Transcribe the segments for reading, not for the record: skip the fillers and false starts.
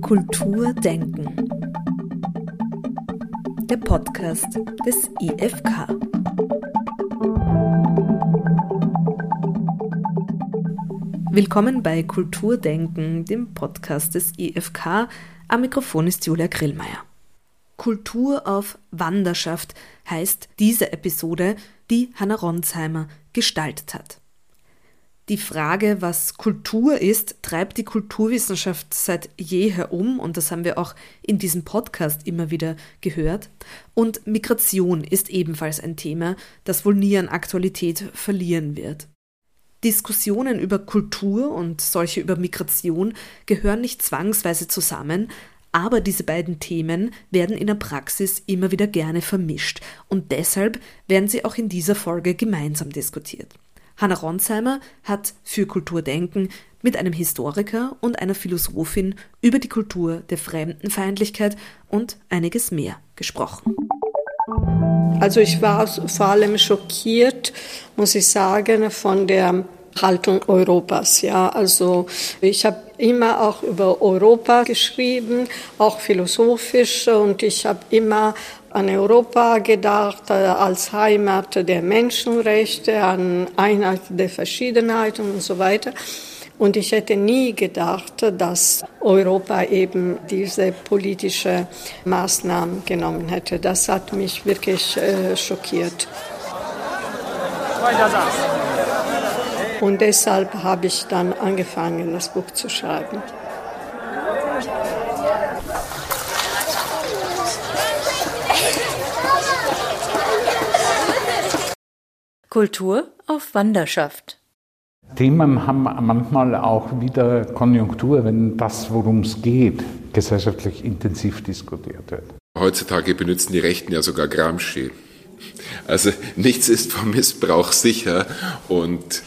Kultur denken. Der Podcast des IFK. Willkommen bei Kultur denken, dem Podcast des IFK. Am Mikrofon ist Julia Grillmeier. Kultur auf Wanderschaft heißt diese Episode, die Hannah Ronsheimer gestaltet hat. Die Frage, was Kultur ist, treibt die Kulturwissenschaft seit jeher um, und das haben wir auch in diesem Podcast immer wieder gehört. Und Migration ist ebenfalls ein Thema, das wohl nie an Aktualität verlieren wird. Diskussionen über Kultur und solche über Migration gehören nicht zwangsweise zusammen, aber diese beiden Themen werden in der Praxis immer wieder gerne vermischt und deshalb werden sie auch in dieser Folge gemeinsam diskutiert. Hannah Ronsheimer hat für Kulturdenken mit einem Historiker und einer Philosophin über die Kultur der Fremdenfeindlichkeit und einiges mehr gesprochen. Also ich war vor allem schockiert, muss ich sagen, von der Haltung Europas. Ja, also ich habe immer auch über Europa geschrieben, auch philosophisch, und ich habe immer an Europa gedacht als Heimat der Menschenrechte, an Einheit der Verschiedenheit und so weiter. Und ich hätte nie gedacht, dass Europa eben diese politische Maßnahmen genommen hätte. Das hat mich wirklich schockiert. Und deshalb habe ich dann angefangen, das Buch zu schreiben. Kultur auf Wanderschaft. Themen haben manchmal auch wieder Konjunktur, wenn das, worum es geht, gesellschaftlich intensiv diskutiert wird. Heutzutage benutzen die Rechten ja sogar Gramsci. Also nichts ist vom Missbrauch sicher, und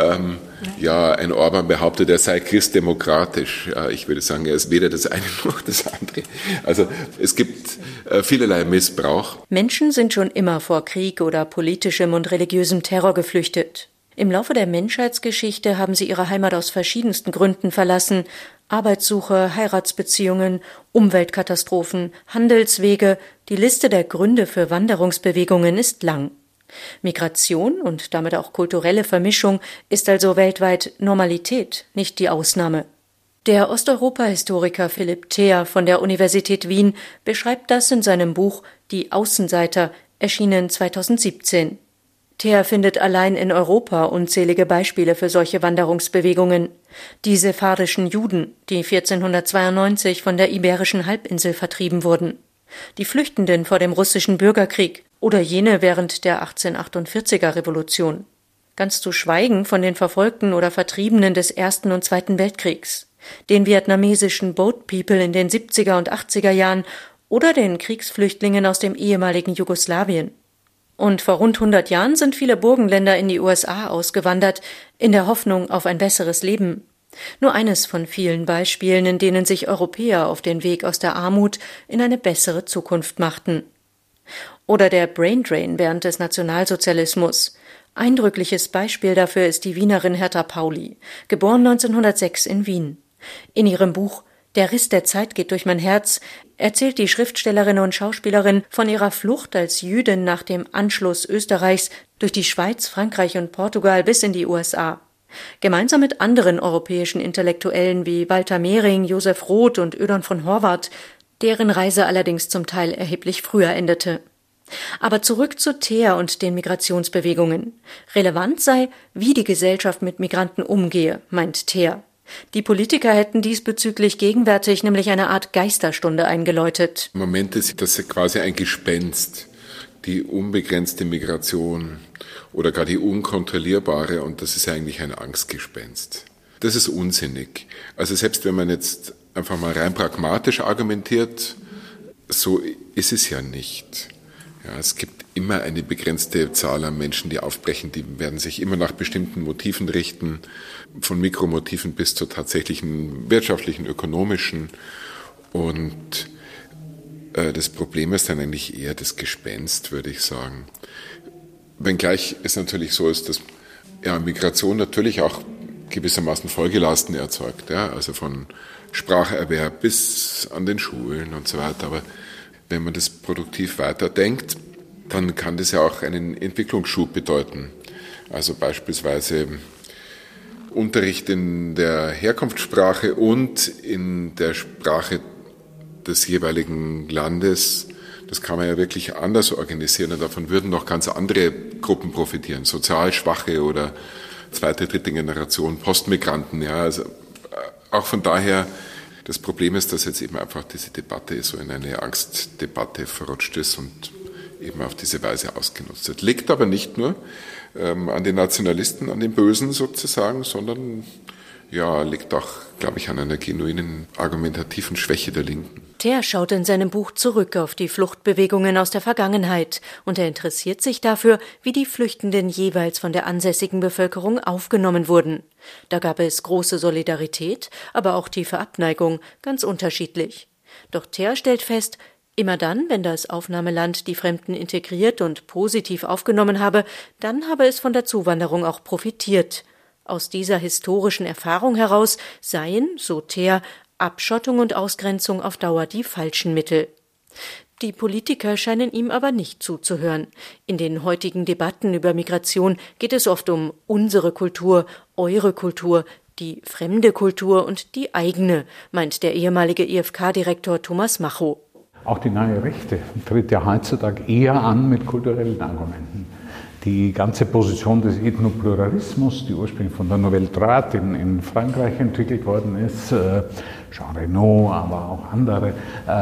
ein Orban behauptet, er sei christdemokratisch. Ich würde sagen, er ist weder das eine noch das andere. Also es gibt vielerlei Missbrauch. Menschen sind schon immer vor Krieg oder politischem und religiösem Terror geflüchtet. Im Laufe der Menschheitsgeschichte haben sie ihre Heimat aus verschiedensten Gründen verlassen. Arbeitssuche, Heiratsbeziehungen, Umweltkatastrophen, Handelswege. Die Liste der Gründe für Wanderungsbewegungen ist lang. Migration und damit auch kulturelle Vermischung ist also weltweit Normalität, nicht die Ausnahme. Der Osteuropa-Historiker Philipp Theer von der Universität Wien beschreibt das in seinem Buch »Die Außenseiter«, erschienen 2017. Theer findet allein in Europa unzählige Beispiele für solche Wanderungsbewegungen. Die sephardischen Juden, die 1492 von der Iberischen Halbinsel vertrieben wurden. Die Flüchtenden vor dem russischen Bürgerkrieg oder jene während der 1848er Revolution. Ganz zu schweigen von den Verfolgten oder Vertriebenen des Ersten und Zweiten Weltkriegs, den vietnamesischen Boat People in den 70er und 80er Jahren oder den Kriegsflüchtlingen aus dem ehemaligen Jugoslawien. Und vor rund 100 Jahren sind viele Burgenländer in die USA ausgewandert, in der Hoffnung auf ein besseres Leben. Nur eines von vielen Beispielen, in denen sich Europäer auf den Weg aus der Armut in eine bessere Zukunft machten. Oder der Braindrain während des Nationalsozialismus. Eindrückliches Beispiel dafür ist die Wienerin Hertha Pauli, geboren 1906 in Wien. In ihrem Buch »Der Riss der Zeit geht durch mein Herz« erzählt die Schriftstellerin und Schauspielerin von ihrer Flucht als Jüdin nach dem Anschluss Österreichs durch die Schweiz, Frankreich und Portugal bis in die USA. Gemeinsam mit anderen europäischen Intellektuellen wie Walter Mehring, Josef Roth und Ödon von Horvath, deren Reise allerdings zum Teil erheblich früher endete. Aber zurück zu Theer und den Migrationsbewegungen. Relevant sei, wie die Gesellschaft mit Migranten umgehe, meint Theer. Die Politiker hätten diesbezüglich gegenwärtig nämlich eine Art Geisterstunde eingeläutet. Im Moment ist das quasi ein Gespenst, die unbegrenzte Migration oder gar die unkontrollierbare, und das ist eigentlich ein Angstgespenst. Das ist unsinnig. Also selbst wenn man jetzt einfach mal rein pragmatisch argumentiert, so ist es ja nicht. Ja, es gibt immer eine begrenzte Zahl an Menschen, die aufbrechen, die werden sich immer nach bestimmten Motiven richten, von Mikromotiven bis zu tatsächlichen wirtschaftlichen, ökonomischen. Und das Problem ist dann eigentlich eher das Gespenst, würde ich sagen. Wenngleich es natürlich so ist, dass Migration natürlich auch gewissermaßen Folgelasten erzeugt, ja, also von Spracherwerb bis an den Schulen und so weiter. Aber wenn man das produktiv weiterdenkt, dann kann das ja auch einen Entwicklungsschub bedeuten. Also beispielsweise Unterricht in der Herkunftssprache und in der Sprache des jeweiligen Landes. Das kann man ja wirklich anders organisieren und davon würden noch ganz andere Gruppen profitieren, sozial Schwache oder zweite, dritte Generation Postmigranten. Ja, also auch von daher, das Problem ist, dass jetzt eben einfach diese Debatte so in eine Angstdebatte verrutscht ist und eben auf diese Weise ausgenutzt wird. Liegt aber nicht nur an den Nationalisten, an den Bösen sozusagen, sondern ja, liegt auch, glaube ich, an einer genuinen argumentativen Schwäche der Linken. Thaer schaut in seinem Buch zurück auf die Fluchtbewegungen aus der Vergangenheit und er interessiert sich dafür, wie die Flüchtenden jeweils von der ansässigen Bevölkerung aufgenommen wurden. Da gab es große Solidarität, aber auch tiefe Abneigung, ganz unterschiedlich. Doch Thaer stellt fest, immer dann, wenn das Aufnahmeland die Fremden integriert und positiv aufgenommen habe, dann habe es von der Zuwanderung auch profitiert. Aus dieser historischen Erfahrung heraus seien, so Thaer, Abschottung und Ausgrenzung auf Dauer die falschen Mittel. Die Politiker scheinen ihm aber nicht zuzuhören. In den heutigen Debatten über Migration geht es oft um unsere Kultur, eure Kultur, die fremde Kultur und die eigene, meint der ehemalige IFK-Direktor Thomas Macho. Auch die neue Rechte tritt ja heutzutage eher an mit kulturellen Argumenten. Die ganze Position des Ethnopluralismus, die ursprünglich von der Nouvelle Droite in Frankreich entwickelt worden ist, Jean Reno, aber auch andere,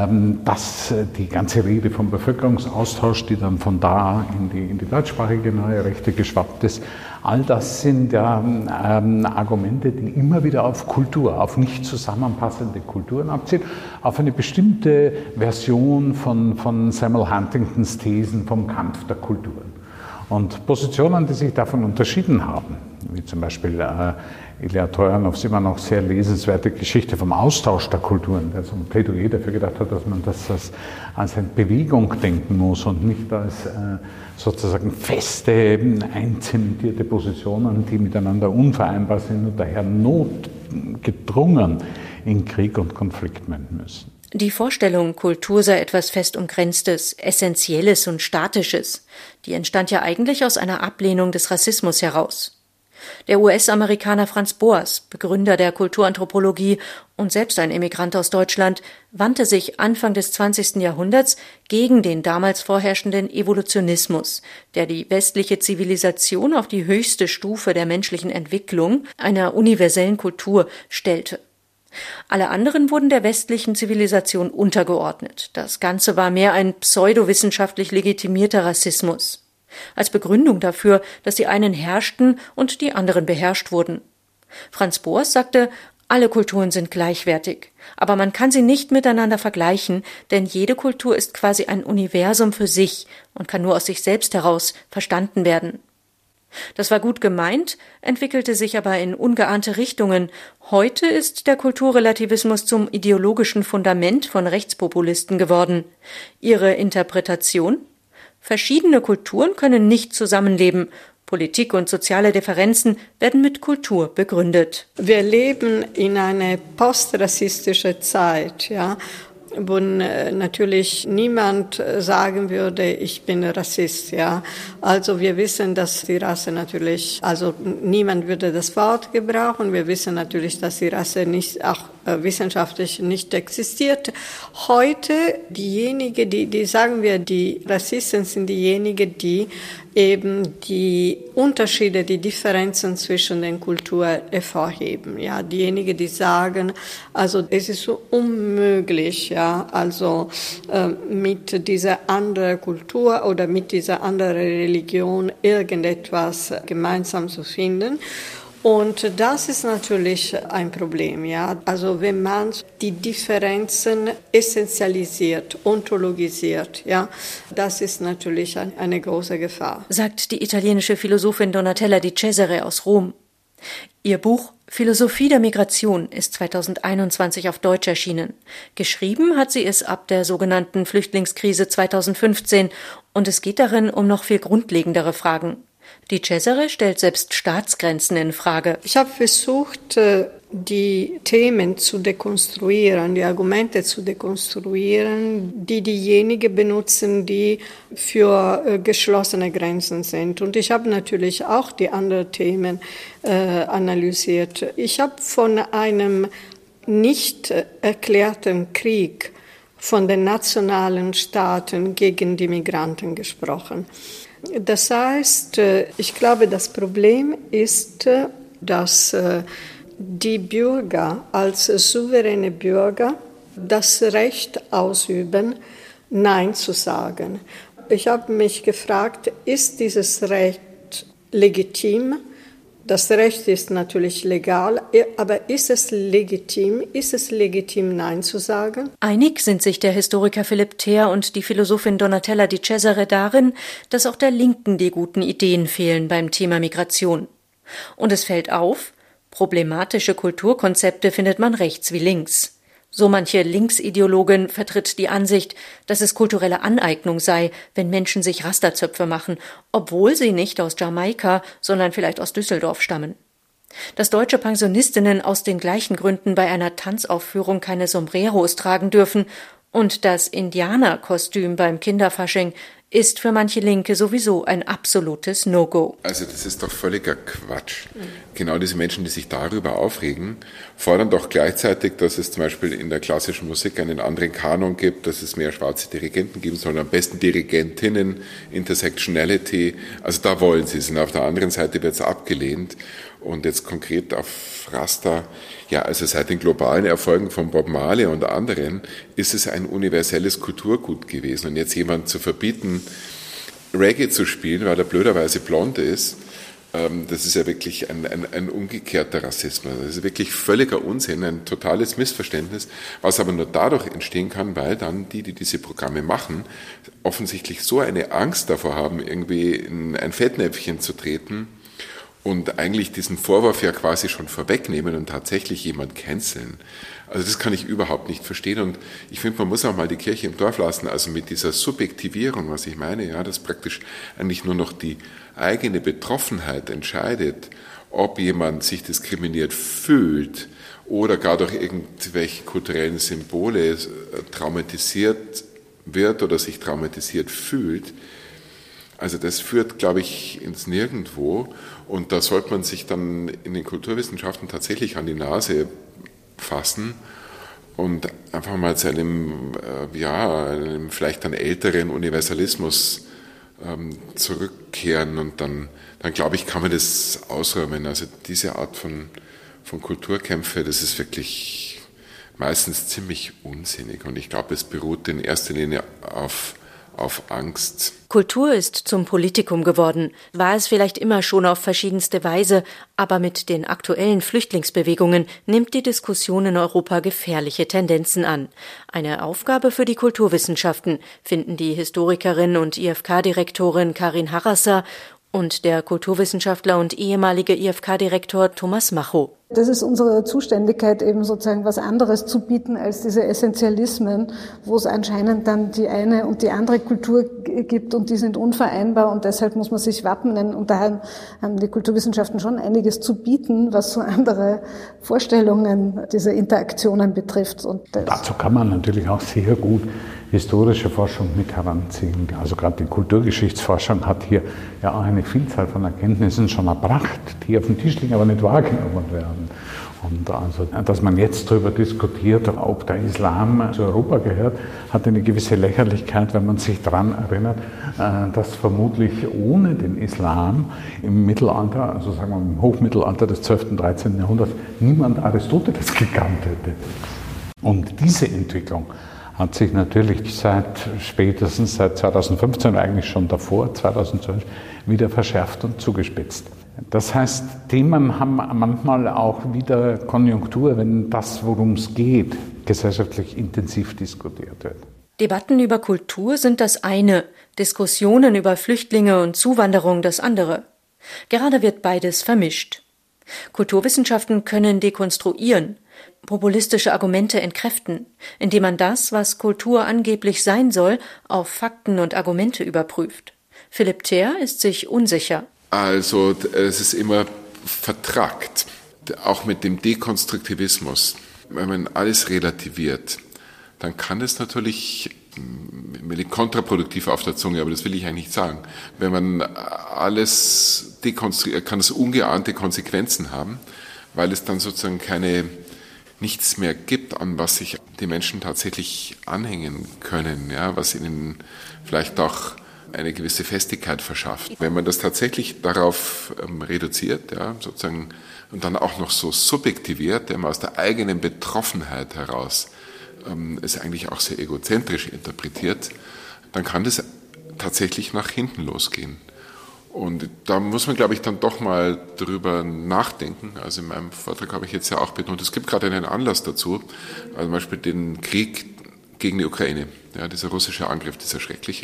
dass die ganze Rede vom Bevölkerungsaustausch, die dann von da in die deutschsprachige neue Rechte geschwappt ist, all das sind ja Argumente, die immer wieder auf Kultur, auf nicht zusammenpassende Kulturen abzielen, auf eine bestimmte Version von Samuel Huntingtons Thesen vom Kampf der Kulturen. Und Positionen, die sich davon unterschieden haben, wie zum Beispiel Ilya Trojanows immer noch sehr lesenswerte Geschichte vom Austausch der Kulturen, der so ein Plädoyer dafür gedacht hat, dass man das als eine Bewegung denken muss und nicht als sozusagen feste, einzementierte Positionen, die miteinander unvereinbar sind und daher notgedrungen in Krieg und Konflikt münden müssen. Die Vorstellung, Kultur sei etwas fest Umgrenztes, Essentielles und Statisches, die entstand ja eigentlich aus einer Ablehnung des Rassismus heraus. Der US-Amerikaner Franz Boas, Begründer der Kulturanthropologie und selbst ein Emigrant aus Deutschland, wandte sich Anfang des 20. Jahrhunderts gegen den damals vorherrschenden Evolutionismus, der die westliche Zivilisation auf die höchste Stufe der menschlichen Entwicklung, einer universellen Kultur, stellte. Alle anderen wurden der westlichen Zivilisation untergeordnet. Das Ganze war mehr ein pseudowissenschaftlich legitimierter Rassismus. Als Begründung dafür, dass die einen herrschten und die anderen beherrscht wurden. Franz Boas sagte, alle Kulturen sind gleichwertig, aber man kann sie nicht miteinander vergleichen, denn jede Kultur ist quasi ein Universum für sich und kann nur aus sich selbst heraus verstanden werden. Das war gut gemeint, entwickelte sich aber in ungeahnte Richtungen. Heute ist der Kulturrelativismus zum ideologischen Fundament von Rechtspopulisten geworden. Ihre Interpretation? Verschiedene Kulturen können nicht zusammenleben. Politik und soziale Differenzen werden mit Kultur begründet. Wir leben in einer postrassistischen Zeit, ja, wo natürlich niemand sagen würde, ich bin Rassist, ja. Also wir wissen, dass die Rasse natürlich, also niemand würde das Wort gebrauchen. Wir wissen natürlich, dass die Rasse nicht, auch wissenschaftlich nicht existiert. Heute diejenigen, die sagen wir, die Rassisten sind diejenigen, die eben die Unterschiede, die Differenzen zwischen den Kulturen hervorheben. Ja, diejenigen, die sagen, also es ist so unmöglich, ja, also mit dieser anderen Kultur oder mit dieser anderen Religion irgendetwas gemeinsam zu finden. Und das ist natürlich ein Problem, ja. Also wenn man die Differenzen essentialisiert, ontologisiert, ja, das ist natürlich eine große Gefahr. Sagt die italienische Philosophin Donatella Di Cesare aus Rom. Ihr Buch Philosophie der Migration ist 2021 auf Deutsch erschienen. Geschrieben hat sie es ab der sogenannten Flüchtlingskrise 2015 und es geht darin um noch viel grundlegendere Fragen. Die Cesare stellt selbst Staatsgrenzen in Frage. Ich habe versucht, die Themen zu dekonstruieren, die Argumente zu dekonstruieren, die diejenigen benutzen, die für geschlossene Grenzen sind. Und ich habe natürlich auch die anderen Themen analysiert. Ich habe von einem nicht erklärten Krieg von den nationalen Staaten gegen die Migranten gesprochen. Das heißt, ich glaube, das Problem ist, dass die Bürger als souveräne Bürger das Recht ausüben, Nein zu sagen. Ich habe mich gefragt, ist dieses Recht legitim? Das Recht ist natürlich legal, aber ist es legitim? Ist es legitim, Nein zu sagen? Einig sind sich der Historiker Philipp Theer und die Philosophin Donatella Di Cesare darin, dass auch der Linken die guten Ideen fehlen beim Thema Migration. Und es fällt auf, problematische Kulturkonzepte findet man rechts wie links. So manche Linksideologin vertritt die Ansicht, dass es kulturelle Aneignung sei, wenn Menschen sich Rasterzöpfe machen, obwohl sie nicht aus Jamaika, sondern vielleicht aus Düsseldorf stammen. Dass deutsche Pensionistinnen aus den gleichen Gründen bei einer Tanzaufführung keine Sombreros tragen dürfen und das Indianerkostüm beim Kinderfasching ist für manche Linke sowieso ein absolutes No-Go. Also das ist doch völliger Quatsch. Genau diese Menschen, die sich darüber aufregen, fordern doch gleichzeitig, dass es zum Beispiel in der klassischen Musik einen anderen Kanon gibt, dass es mehr schwarze Dirigenten geben soll, am besten Dirigentinnen, Intersectionality. Also da wollen sie es. Und auf der anderen Seite wird es abgelehnt. Und jetzt konkret auf Rasta, ja, also seit den globalen Erfolgen von Bob Marley und anderen ist es ein universelles Kulturgut gewesen. Und jetzt jemand zu verbieten, Reggae zu spielen, weil er blöderweise blond ist, das ist ja wirklich ein umgekehrter Rassismus. Das ist wirklich völliger Unsinn, ein totales Missverständnis, was aber nur dadurch entstehen kann, weil dann die diese Programme machen, offensichtlich so eine Angst davor haben, irgendwie in ein Fettnäpfchen zu treten, und eigentlich diesen Vorwurf ja quasi schon vorwegnehmen und tatsächlich jemand canceln. Also das kann ich überhaupt nicht verstehen und ich finde, man muss auch mal die Kirche im Dorf lassen, also mit dieser Subjektivierung, was ich meine, ja, dass praktisch eigentlich nur noch die eigene Betroffenheit entscheidet, ob jemand sich diskriminiert fühlt oder gar durch irgendwelche kulturellen Symbole traumatisiert wird oder sich traumatisiert fühlt. Also das führt, glaube ich, ins Nirgendwo und da sollte man sich dann in den Kulturwissenschaften tatsächlich an die Nase fassen und einfach mal zu einem vielleicht dann älteren Universalismus zurückkehren und dann glaube ich, kann man das ausräumen. Also diese Art von Kulturkämpfe, das ist wirklich meistens ziemlich unsinnig und ich glaube, es beruht in erster Linie auf Angst. Kultur ist zum Politikum geworden, war es vielleicht immer schon auf verschiedenste Weise, aber mit den aktuellen Flüchtlingsbewegungen nimmt die Diskussion in Europa gefährliche Tendenzen an. Eine Aufgabe für die Kulturwissenschaften finden die Historikerin und IFK-Direktorin Karin Harrasser und der Kulturwissenschaftler und ehemalige IFK-Direktor Thomas Macho. Das ist unsere Zuständigkeit, eben sozusagen was anderes zu bieten als diese Essentialismen, wo es anscheinend dann die eine und die andere Kultur gibt und die sind unvereinbar und deshalb muss man sich wappnen. Und daher haben die Kulturwissenschaften schon einiges zu bieten, was so andere Vorstellungen dieser Interaktionen betrifft. Und dazu kann man natürlich auch sehr gut historische Forschung mit heranziehen. Also gerade die Kulturgeschichtsforschung hat hier ja auch eine Vielzahl von Erkenntnissen schon erbracht, die auf dem Tisch liegen, aber nicht wahrgenommen werden. Und also, dass man jetzt darüber diskutiert, ob der Islam zu Europa gehört, hat eine gewisse Lächerlichkeit, wenn man sich daran erinnert, dass vermutlich ohne den Islam im Mittelalter, also sagen wir im Hochmittelalter des 12. und 13. Jahrhunderts, niemand Aristoteles gekannt hätte. Und diese Entwicklung hat sich natürlich spätestens seit 2015, eigentlich schon davor, 2012, wieder verschärft und zugespitzt. Das heißt, Themen haben manchmal auch wieder Konjunktur, wenn das, worum es geht, gesellschaftlich intensiv diskutiert wird. Debatten über Kultur sind das eine, Diskussionen über Flüchtlinge und Zuwanderung das andere. Gerade wird beides vermischt. Kulturwissenschaften können dekonstruieren, populistische Argumente entkräften, indem man das, was Kultur angeblich sein soll, auf Fakten und Argumente überprüft. Philipp Theer ist sich unsicher. Also es ist immer vertrackt, auch mit dem Dekonstruktivismus. Wenn man alles relativiert, dann kann es natürlich, mir liegt kontraproduktiv auf der Zunge, aber das will ich eigentlich nicht sagen. Wenn man alles dekonstruiert, kann es ungeahnte Konsequenzen haben, weil es dann sozusagen nichts mehr gibt, an was sich die Menschen tatsächlich anhängen können, ja, was ihnen vielleicht auch eine gewisse Festigkeit verschafft. Wenn man das tatsächlich darauf reduziert, ja, sozusagen, und dann auch noch so subjektiviert, aus der eigenen Betroffenheit heraus es eigentlich auch sehr egozentrisch interpretiert, dann kann das tatsächlich nach hinten losgehen. Und da muss man, glaube ich, dann doch mal drüber nachdenken. Also in meinem Vortrag habe ich jetzt ja auch betont, es gibt gerade einen Anlass dazu, also zum Beispiel den Krieg gegen die Ukraine, ja, dieser russische Angriff, dieser schreckliche.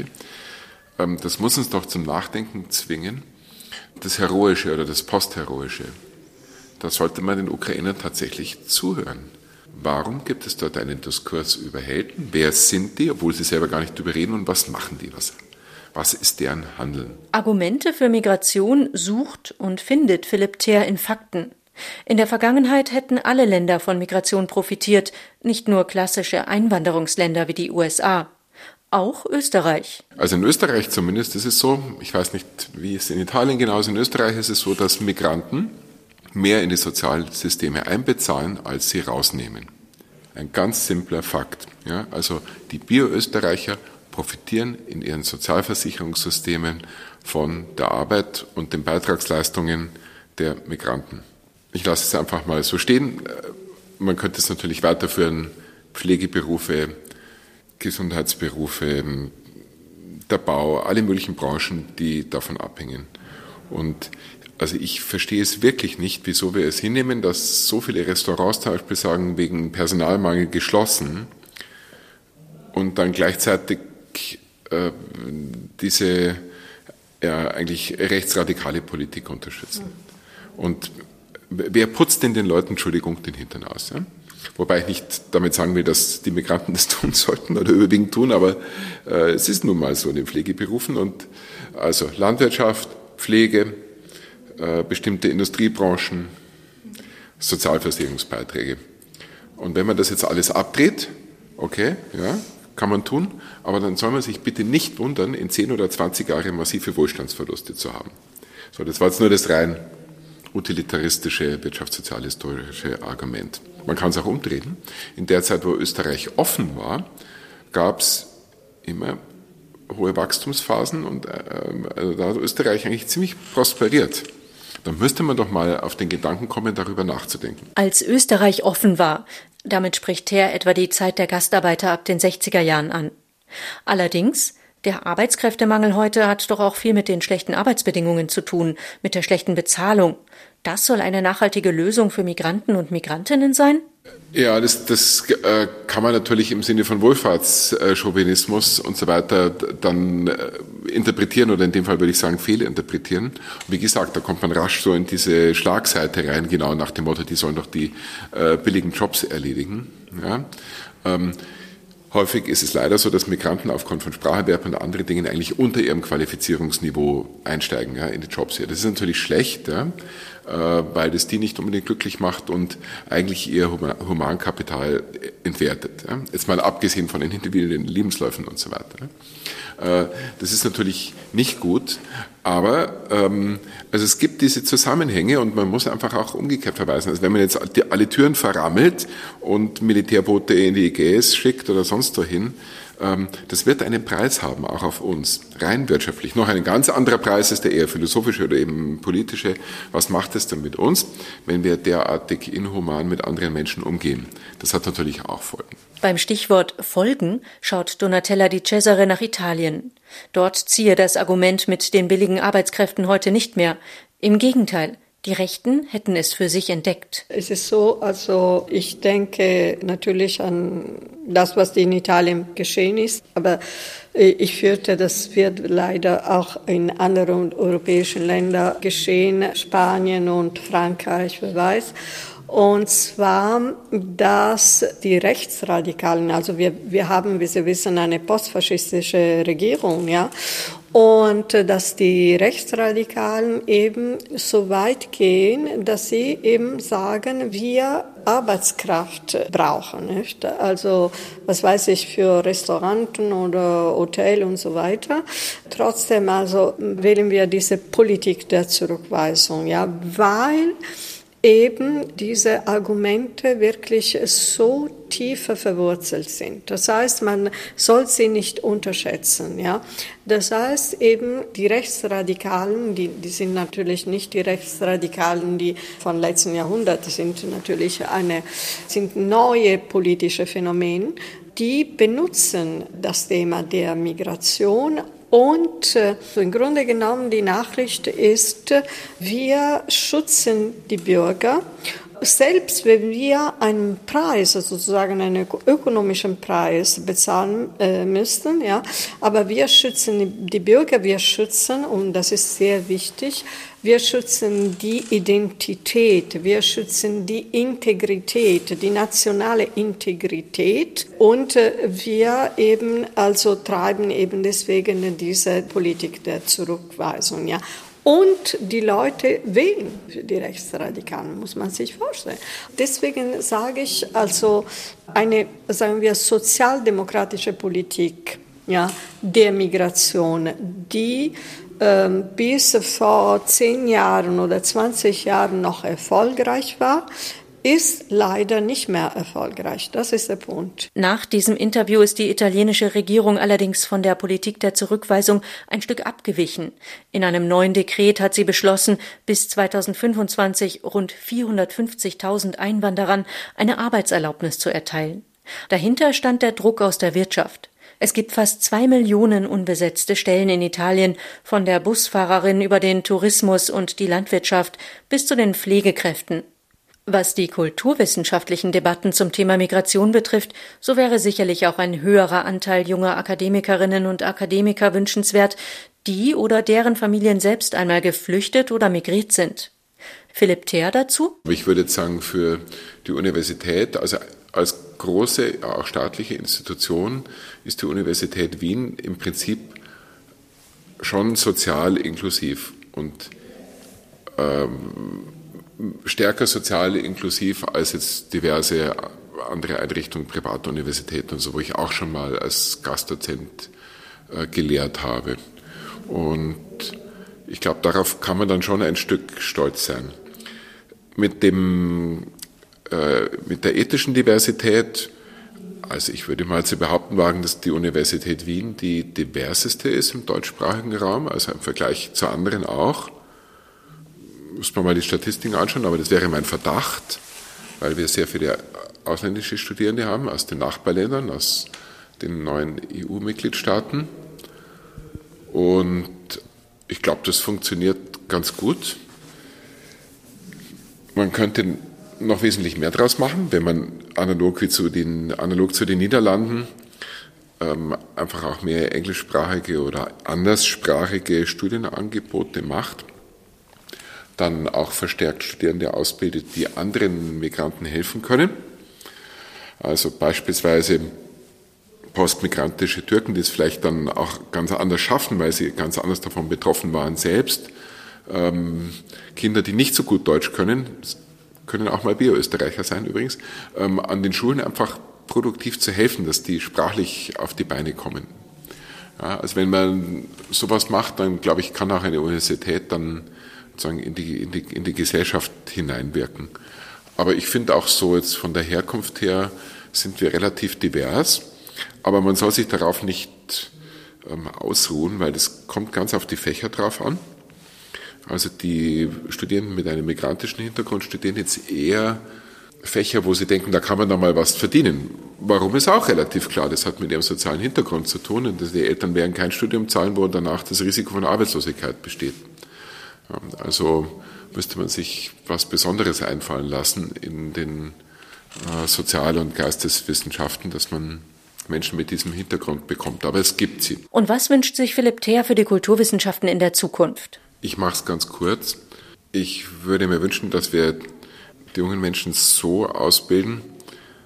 Das muss uns doch zum Nachdenken zwingen. Das Heroische oder das Postheroische, da sollte man den Ukrainern tatsächlich zuhören. Warum gibt es dort einen Diskurs über Helden? Wer sind die, obwohl sie selber gar nicht darüber reden, und was machen die? Was ist deren Handeln? Argumente für Migration sucht und findet Philipp Theer in Fakten. In der Vergangenheit hätten alle Länder von Migration profitiert, nicht nur klassische Einwanderungsländer wie die USA. Auch Österreich. Also in Österreich zumindest ist es so, ich weiß nicht, wie es in Italien genau ist, in Österreich ist es so, dass Migranten mehr in die Sozialsysteme einbezahlen, als sie rausnehmen. Ein ganz simpler Fakt. Ja? Also die Bio-Österreicher profitieren in ihren Sozialversicherungssystemen von der Arbeit und den Beitragsleistungen der Migranten. Ich lasse es einfach mal so stehen. Man könnte es natürlich weiterführen, Pflegeberufe, Gesundheitsberufe, der Bau, alle möglichen Branchen, die davon abhängen. Und also ich verstehe es wirklich nicht, wieso wir es hinnehmen, dass so viele Restaurants zum Beispiel sagen, wegen Personalmangel geschlossen und dann gleichzeitig diese eigentlich rechtsradikale Politik unterstützen. Und wer putzt denn den Leuten, Entschuldigung, den Hintern aus? Ja? Wobei ich nicht damit sagen will, dass die Migranten das tun sollten oder überwiegend tun, aber es ist nun mal so in den Pflegeberufen. Und also Landwirtschaft, Pflege, bestimmte Industriebranchen, Sozialversicherungsbeiträge. Und wenn man das jetzt alles abdreht, okay, ja, kann man tun, aber dann soll man sich bitte nicht wundern, in 10 oder 20 Jahren massive Wohlstandsverluste zu haben. So, das war jetzt nur das rein utilitaristische, wirtschaftssozialhistorische Argument. Man kann es auch umdrehen. In der Zeit, wo Österreich offen war, gab es immer hohe Wachstumsphasen und da hat Österreich eigentlich ziemlich prosperiert. Dann müsste man doch mal auf den Gedanken kommen, darüber nachzudenken. Als Österreich offen war, damit spricht Theer etwa die Zeit der Gastarbeiter ab den 60er Jahren an. Allerdings, der Arbeitskräftemangel heute hat doch auch viel mit den schlechten Arbeitsbedingungen zu tun, mit der schlechten Bezahlung. Das soll eine nachhaltige Lösung für Migranten und Migrantinnen sein? Ja, das kann man natürlich im Sinne von Wohlfahrtschauvinismus und so weiter dann interpretieren oder in dem Fall würde ich sagen fehlinterpretieren. Und wie gesagt, da kommt man rasch so in diese Schlagseite rein, genau nach dem Motto, die sollen doch die billigen Jobs erledigen. Ja. Häufig ist es leider so, dass Migranten aufgrund von Spracherwerb und anderen Dingen eigentlich unter ihrem Qualifizierungsniveau einsteigen, ja, in die Jobs hier. Das ist natürlich schlecht, ja, weil das die nicht unbedingt glücklich macht und eigentlich ihr Humankapital entwertet. Ja. Jetzt mal abgesehen von den individuellen Lebensläufen und so weiter. Das ist natürlich nicht gut, aber also es gibt diese Zusammenhänge und man muss einfach auch umgekehrt verweisen. Also wenn man jetzt alle Türen verrammelt und Militärboote in die Ägäis schickt oder sonst wohin, das wird einen Preis haben, auch auf uns, rein wirtschaftlich. Noch ein ganz anderer Preis ist der eher philosophische oder eben politische. Was macht es denn mit uns, wenn wir derartig inhuman mit anderen Menschen umgehen? Das hat natürlich auch Folgen. Beim Stichwort Folgen schaut Donatella Di Cesare nach Italien. Dort ziehe das Argument mit den billigen Arbeitskräften heute nicht mehr. Im Gegenteil. Die Rechten hätten es für sich entdeckt. Es ist so, also ich denke natürlich an das, was in Italien geschehen ist, aber ich fürchte, das wird leider auch in anderen europäischen Ländern geschehen, Spanien und Frankreich, wer weiß. Und zwar, dass die Rechtsradikalen, also wir haben, wie Sie wissen, eine postfaschistische Regierung, ja. Und dass die Rechtsradikalen eben so weit gehen, dass sie eben sagen, wir Arbeitskraft brauchen, nicht? Also, was weiß ich, für Restauranten oder Hotel und so weiter. Trotzdem also wählen wir diese Politik der Zurückweisung, ja, weil eben diese Argumente wirklich so tief verwurzelt sind. Das heißt, man soll sie nicht unterschätzen. Ja? Das heißt eben, die Rechtsradikalen, die sind natürlich nicht die Rechtsradikalen, die von letzten Jahrhundert sind natürlich sind neue politische Phänomene, die benutzen das Thema der Migration. Und im Grunde genommen die Nachricht ist, wir schützen die Bürger, selbst wenn wir einen Preis, sozusagen einen ökonomischen Preis bezahlen müssten, ja, aber wir schützen die Bürger, wir schützen, und das ist sehr wichtig, wir schützen die Identität, wir schützen die Integrität, die nationale Integrität, und wir eben also treiben eben deswegen diese Politik der Zurückweisung, ja. Und die Leute wählen für die Rechtsradikalen, muss man sich vorstellen. Deswegen sage ich also eine, sagen wir, sozialdemokratische Politik, ja, der Migration, die bis vor 10 Jahren oder 20 Jahren noch erfolgreich war, ist leider nicht mehr erfolgreich. Das ist der Punkt. Nach diesem Interview ist die italienische Regierung allerdings von der Politik der Zurückweisung ein Stück abgewichen. In einem neuen Dekret hat sie beschlossen, bis 2025 rund 450.000 Einwanderern eine Arbeitserlaubnis zu erteilen. Dahinter stand der Druck aus der Wirtschaft. Es gibt fast 2 Millionen unbesetzte Stellen in Italien, von der Busfahrerin über den Tourismus und die Landwirtschaft bis zu den Pflegekräften. Was die kulturwissenschaftlichen Debatten zum Thema Migration betrifft, so wäre sicherlich auch ein höherer Anteil junger Akademikerinnen und Akademiker wünschenswert, die oder deren Familien selbst einmal geflüchtet oder migriert sind. Philipp Theer dazu? Ich würde jetzt sagen, für die Universität, also als große, auch staatliche Institution, ist die Universität Wien im Prinzip schon sozial inklusiv und stärker sozial inklusiv als jetzt diverse andere Einrichtungen, Privatuniversitäten und so, wo ich auch schon mal als Gastdozent gelehrt habe. Und ich glaube, darauf kann man dann schon ein Stück stolz sein. Mit der ethischen Diversität, also ich würde mal zu behaupten wagen, dass die Universität Wien die diverseste ist im deutschsprachigen Raum, also im Vergleich zu anderen auch. Muss man mal die Statistiken anschauen, aber das wäre mein Verdacht, weil wir sehr viele ausländische Studierende haben aus den Nachbarländern, aus den neuen EU-Mitgliedstaaten. Und ich glaube, das funktioniert ganz gut. Man könnte noch wesentlich mehr draus machen, wenn man analog zu den Niederlanden einfach auch mehr englischsprachige oder anderssprachige Studienangebote macht. Dann auch verstärkt Studierende ausbildet, die anderen Migranten helfen können. Also beispielsweise postmigrantische Türken, die es vielleicht dann auch ganz anders schaffen, weil sie ganz anders davon betroffen waren selbst. Kinder, die nicht so gut Deutsch können auch mal Bio-Österreicher sein übrigens, an den Schulen einfach produktiv zu helfen, dass die sprachlich auf die Beine kommen. Ja, also wenn man sowas macht, dann glaube ich, kann auch eine Universität dann sozusagen in die Gesellschaft hineinwirken. Aber ich finde auch so jetzt von der Herkunft her sind wir relativ divers, aber man soll sich darauf nicht ausruhen, weil das kommt ganz auf die Fächer drauf an. Also die Studierenden mit einem migrantischen Hintergrund studieren jetzt eher Fächer, wo sie denken, da kann man dann mal was verdienen. Warum ist auch relativ klar, das hat mit ihrem sozialen Hintergrund zu tun und die Eltern werden kein Studium zahlen, wo danach das Risiko von Arbeitslosigkeit besteht. Also müsste man sich was Besonderes einfallen lassen in den Sozial- und Geisteswissenschaften, dass man Menschen mit diesem Hintergrund bekommt. Aber es gibt sie. Und was wünscht sich Philipp Theer für die Kulturwissenschaften in der Zukunft? Ich mache es ganz kurz. Ich würde mir wünschen, dass wir die jungen Menschen so ausbilden,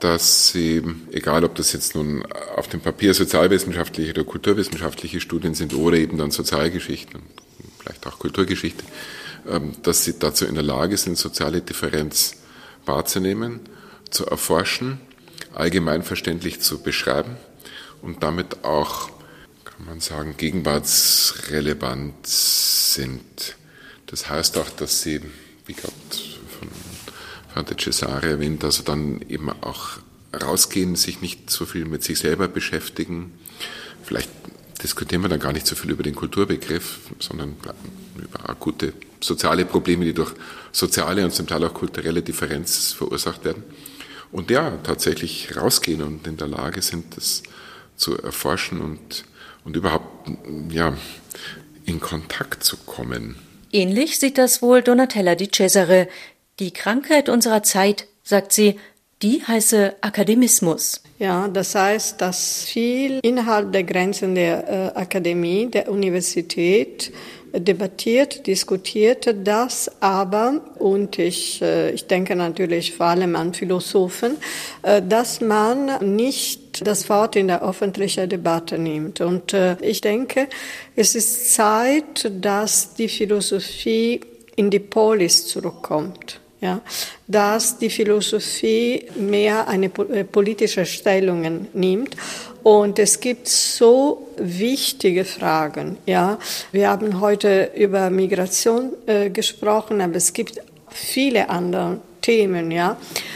dass sie, egal ob das jetzt nun auf dem Papier sozialwissenschaftliche oder kulturwissenschaftliche Studien sind oder eben dann Sozialgeschichte und vielleicht auch Kulturgeschichte, dass sie dazu in der Lage sind, soziale Differenz wahrzunehmen, zu erforschen, allgemeinverständlich zu beschreiben und damit auch, kann man sagen, gegenwartsrelevant sind. Das heißt auch, dass sie, wie gerade von Frau de Cesare erwähnt, also dann eben auch rausgehen, sich nicht so viel mit sich selber beschäftigen. Vielleicht diskutieren wir dann gar nicht so viel über den Kulturbegriff, sondern über akute soziale Probleme, die durch soziale und zum Teil auch kulturelle Differenz verursacht werden. Und ja, tatsächlich rausgehen und in der Lage sind, das zu erforschen und überhaupt ja, in Kontakt zu kommen. Ähnlich sieht das wohl Donatella Di Cesare. Die Krankheit unserer Zeit, sagt sie, die heiße Akademismus. Ja, das heißt, dass viel innerhalb der Grenzen der Akademie, der Universität debattiert, diskutiert das aber, und ich denke natürlich vor allem an Philosophen, dass man nicht das Wort in der öffentlichen Debatte nimmt. Und ich denke, es ist Zeit, dass die Philosophie in die Polis zurückkommt. Ja, dass die Philosophie mehr eine politische Stellung nimmt. Und es gibt so wichtige Fragen. Ja, wir haben heute über Migration gesprochen, aber es gibt viele andere Themen, ja,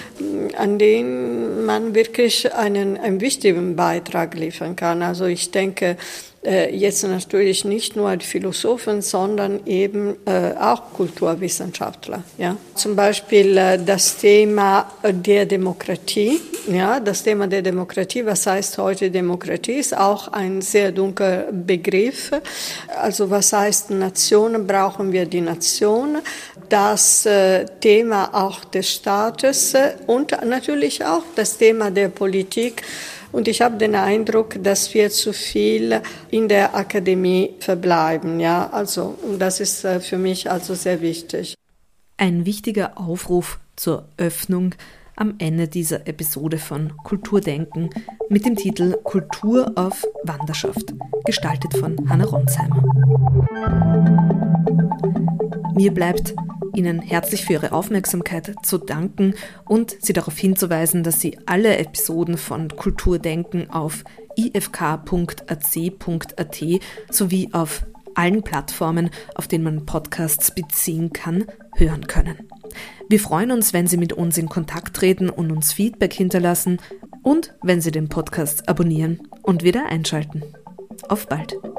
an denen man wirklich einen wichtigen Beitrag liefern kann. Also ich denke, jetzt natürlich nicht nur die Philosophen, sondern eben auch Kulturwissenschaftler. Ja. Zum Beispiel das Thema der Demokratie. Ja, das Thema der Demokratie, was heißt heute Demokratie, ist auch ein sehr dunkler Begriff. Also was heißt Nation? Brauchen wir die Nation? Das Thema auch des Staates und natürlich auch das Thema der Politik. Und ich habe den Eindruck, dass wir zu viel in der Akademie verbleiben. Ja, also, und das ist für mich also sehr wichtig. Ein wichtiger Aufruf zur Öffnung am Ende dieser Episode von Kulturdenken mit dem Titel Kultur auf Wanderschaft, gestaltet von Hanna Ronsheimer. Mir bleibt Ihnen herzlich für Ihre Aufmerksamkeit zu danken und Sie darauf hinzuweisen, dass Sie alle Episoden von Kulturdenken auf ifk.ac.at sowie auf allen Plattformen, auf denen man Podcasts beziehen kann, hören können. Wir freuen uns, wenn Sie mit uns in Kontakt treten und uns Feedback hinterlassen und wenn Sie den Podcast abonnieren und wieder einschalten. Auf bald!